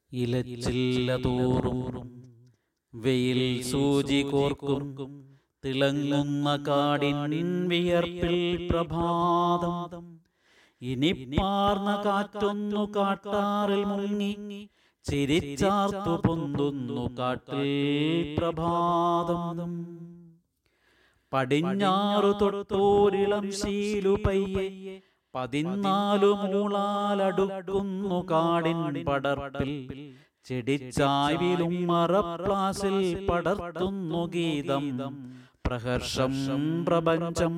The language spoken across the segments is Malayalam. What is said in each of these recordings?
ഇലച്ചില്ലതോറും വെയിൽ സൂചി കോർക്കും തിളങ്ങുന്ന കാടിൻ വിയർപ്പിൽ പ്രഭാതം. ഇനിപ്പാർന്ന കാറ്റൊന്നു കാട്ടാറിൽ മുങ്ങി ചിരിച്ചാർത്തു പൊന്തുന്നു കാട്ടിൽ പ്രഭാതം. പടിഞ്ഞാറു തൊട്ടോരിളം ശീലു പയ്യെ 14 മൂളാലടുക്കുന്നു കാടിൻ പടർപ്പിൽ. ചെടിച്ചായ്വിലും മറപ്ലാസിൽ പടർത്തുന്നു ഗീതം പ്രഹർഷം പ്രപഞ്ചം.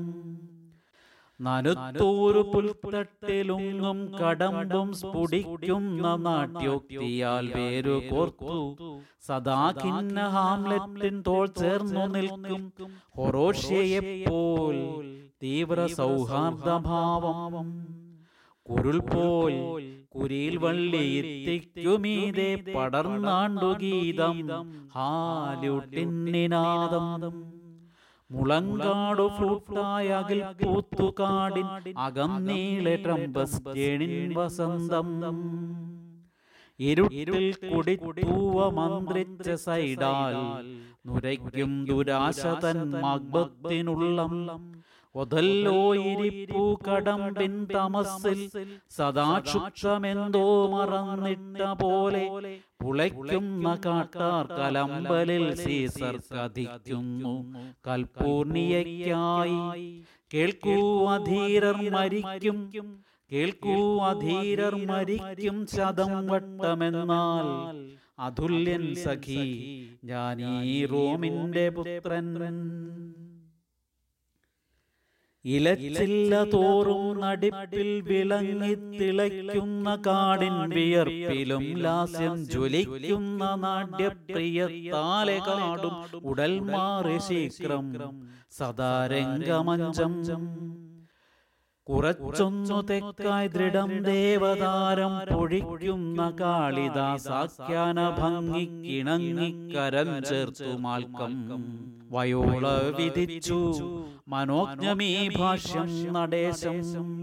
നനുത്തൂരു പുൽത്തട്ടിലുങ്ങും കടമ്പും സ്ഫുടിക്കുന്ന നാട്യോക്തിയാൽ വേരു കോർത്തു സദാ ഖിന്ന ഹാംലെറ്റിൻ തോൾ ചേർന്നു നിൽക്കും ഹൊറോഷ്യയെപ്പോൽ തീവ്ര സൗഹാർദ്ദഭാവം. കുരുൾ പോൽ കുരിൽ വള്ളിയെത്തിക്കുമീതെ പടർന്നാണ്ടു ഗീതം ഹാലുട്ടിന്നിനാദം. മുളങ്കാടു ഫ്ലൂട്ടായ അകിൽ പൂത്തുകാടിൻ അകന്നീളെ ട്രംപസ് കേണിൻ വസന്തം. ഇരുട്ടിൽ കുടിത്തൂവ മന്ത്രിച്ച സൈഡാൽ നുരയ്ക്കും ദുരാശ തൻ മഗ്ബത്തിനുള്ളം. ഒതല്ലോ ഇരിപ്പൂ കടമ്പിൻ തമസ്സിൽ സദാക്ഷുക്ഷമെന്തോ മറന്നിട്ട പോലെ പുളയ്ക്കുന്ന കാട്ടാർ കലമ്പലിൽ സീസർ കഥിക്കുന്നു കൽപൂർണിയയ്ക്കായി. കേൾക്കൂ അധീരർ മരിക്കും, കേൾക്കൂ അധീരർ മരിക്കും ശതം വട്ടമെന്നാൽ അതുല്യൻ സഖി ഞാനീ റോമിന്റെ പുത്രൻ. ഇലച്ചില്ല തോറും നടിപ്പിൽ വിളങ്ങി തിളയ്ക്കുന്ന കാടിൻ വിയർപ്പിലും ലാസ്യം ജ്വലിക്കുന്ന നാട്യപ്രിയത്താലെ കാടും ഉടൽ മാറി ശീക്രം സദാരംഗമഞ്ചം. കുറച്ചൊന്നു തെക്കായി ദൃഢം ദേവതാരം പൊഴിക്കുന്ന കാളിദാസാഖ്യാന ഭംഗിക്കിണങ്ങിക്കരം ചേർത്തു മാൽക്കം. വയോള വിധിച്ചു മനോജ്ഞമീ ഭാഷ്യം നടേശം.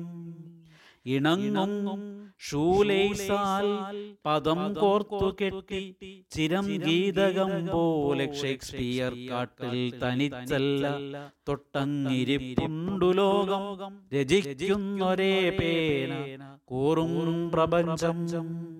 ഇണങ്ങും ഷൂലേസാൽ പദം കോർത്തു കെട്ടി ചിരം ഗീതകം പോലെ ഷേക്സ്പിയർ കാട്ടിൽ തനിച്ചല്ല തൊട്ടങ്ങിരിപ്പുണ്ടു ലോകം. രചിക്കുന്നൊരേ പേന കൂറും പ്രപഞ്ചം.